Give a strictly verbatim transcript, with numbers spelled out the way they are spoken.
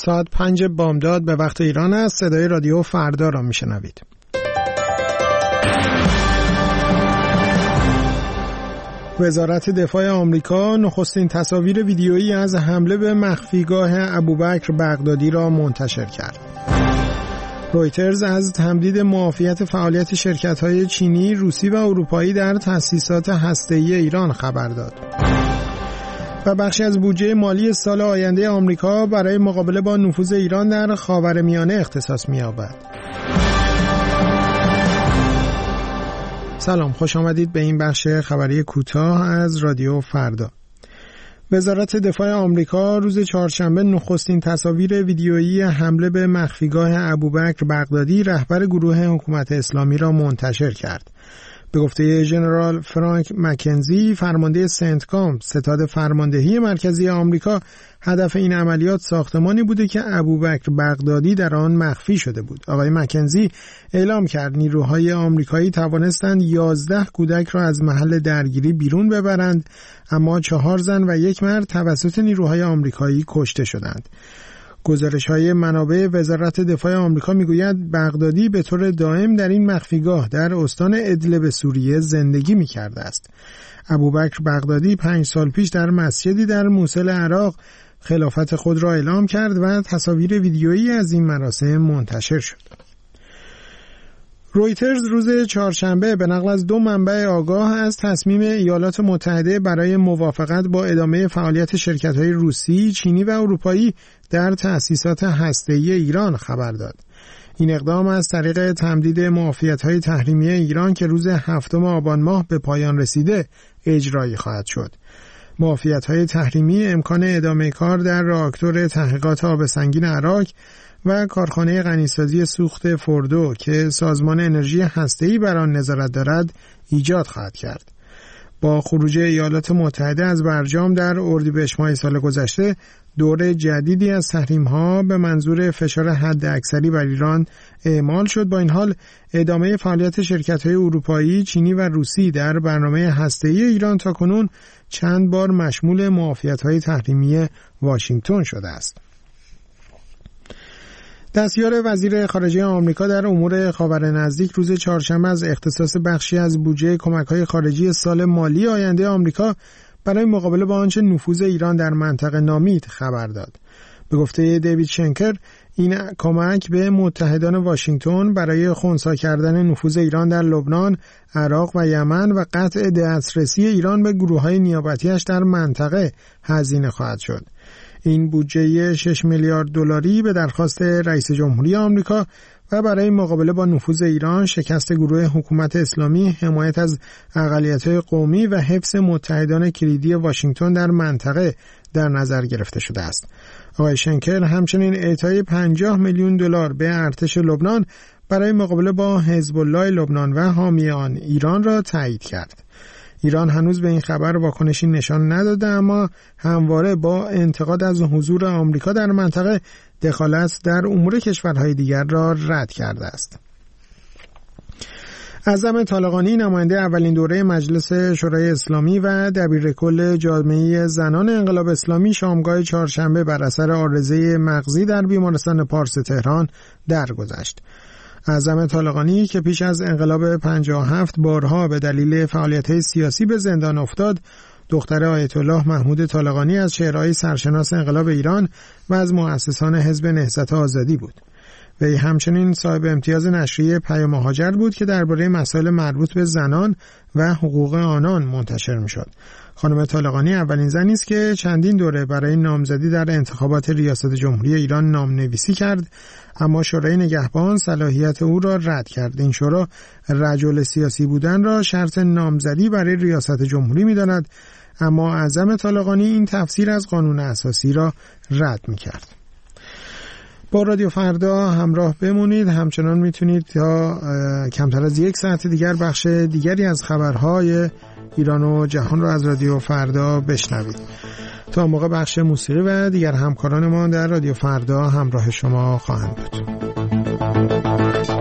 ساعت پنج بامداد به وقت ایران است. صدای رادیو فردا را میشنوید. وزارت دفاع آمریکا نخستین تصاویر ویدیویی از حمله به مخفیگاه ابوبکر بغدادی را منتشر کرد. رویترز از تمدید معافیت فعالیت شرکت‌های چینی، روسی و اروپایی در تأسیسات هسته‌ای ایران خبر داد. و بخشی از بودجه مالی سال آینده آمریکا برای مقابله با نفوذ ایران در خاورمیانه اختصاص می‌یابد. سلام، خوش آمدید به این بخش خبری کوتاه از رادیو فردا. وزارت دفاع آمریکا روز چهارشنبه نخستین تصاویر ویدیویی حمله به مخفیگاه ابوبکر بغدادی، رهبر گروه حکومت اسلامی را منتشر کرد. به گفته ژنرال فرانک مکنزی، فرمانده سنتکام، ستاد فرماندهی مرکزی آمریکا، هدف این عملیات ساختمانی بوده که ابوبکر بغدادی در آن مخفی شده بود. آقای مکنزی اعلام کرد نیروهای آمریکایی توانستند یازده کودک را از محل درگیری بیرون ببرند، اما چهار زن و یک مرد توسط نیروهای آمریکایی کشته شدند. گزارش‌های منابع وزارت دفاع آمریکا می‌گوید بغدادی به طور دائم در این مخفیگاه در استان ادلب سوریه زندگی می‌کرده است. ابوبکر بغدادی پنج سال پیش در مسجدی در موصل عراق خلافت خود را اعلام کرد و تصاویر ویدیویی از این مراسم منتشر شد. رویترز روز چهارشنبه به نقل از دو منبع آگاه از تصمیم ایالات متحده برای موافقت با ادامه فعالیت شرکت‌های روسی، چینی و اروپایی در تأسیسات هسته‌ای ایران خبر داد. این اقدام از طریق تمدید معافیت‌های تحریمی ایران که روز هفتم آبان ماه به پایان رسیده اجرایی خواهد شد. معافیت‌های تحریمی امکان ادامه کار در راکتور تحقیقات آب سنگین عراق و کارخانه غنیسازی سوخت فوردو که سازمان انرژی هسته‌ای بر آن نظارت دارد ایجاد خواهد کرد. با خروج ایالات متحده از برجام در اردیبهشت ماه سال گذشته، دور جدیدی از تحریم‌ها به منظور فشار حداکثری بر ایران اعمال شد. با این حال ادامه فعالیت شرکت‌های اروپایی، چینی و روسی در برنامه هسته‌ای ایران تاکنون چند بار مشمول معافیت‌های تحریمی واشنگتن شده است. دستیار وزیر خارجه آمریکا در امور خاور نزدیک روز چهارشنبه از اختصاص بخشی از بودجه کمک‌های خارجی سال مالی آینده آمریکا برای مقابله با آنچه نفوذ ایران در منطقه نامید خبر داد. به گفته دیوید شنکر، این کمک به متحدان واشنگتن برای خنثی کردن نفوذ ایران در لبنان، عراق و یمن و قطع دسترسی ایران به گروه‌های نیابتی‌اش در منطقه هزینه خواهد شد. این بودجه شش میلیارد دلاری به درخواست رئیس جمهوری آمریکا و برای مقابله با نفوذ ایران، شکست گروه حکومت اسلامی، حمایت از اقلیت‌های قومی و حفظ متحدان کلیدی واشنگتن در منطقه در نظر گرفته شده است. آقای شنکر همچنین اعطای پنجاه میلیون دلار به ارتش لبنان برای مقابله با حزب الله لبنان و حامیان ایران را تایید کرد. ایران هنوز به این خبر واکنشی نشان نداده، اما همواره با انتقاد از حضور آمریکا در منطقه، دخالت در امور کشورهای دیگر را رد کرده است. اعظم طالقانی، نماینده اولین دوره مجلس شورای اسلامی و دبیرکل جامعه زنان انقلاب اسلامی، شامگاه چهارشنبه بر اثر عارضه مغزی در بیمارستان پارس تهران درگذشت. اعظم طالقانی که پیش از انقلاب پنجاه و هفت بارها به دلیل فعالیت‌های سیاسی به زندان افتاد، دختر آیت الله محمود طالقانی از چهره‌های سرشناس انقلاب ایران و از مؤسسان حزب نهضت آزادی بود. وی همچنین صاحب امتیاز نشریه پیام هاجر بود که درباره مسائل مربوط به زنان و حقوق آنان منتشر می‌شد. خانم طالقانی اولین زنی است که چندین دوره برای نامزدی در انتخابات ریاست جمهوری ایران نامنویسی کرد، اما شورای نگهبان صلاحیت او را رد کرد. این شورا رجل سیاسی بودن را شرط نامزدی برای ریاست جمهوری می‌داند، اما اعظم طالقانی این تفسیر از قانون اساسی را رد می‌کرد. با رادیو فردا همراه بمونید. همچنان میتونید تا کمتر از یک ساعت دیگر بخش دیگری از خبرهای ایران و جهان را از رادیو فردا بشنوید. تا موقع بخش موسیقی و دیگر همکاران ما در رادیو فردا همراه شما خواهند بود.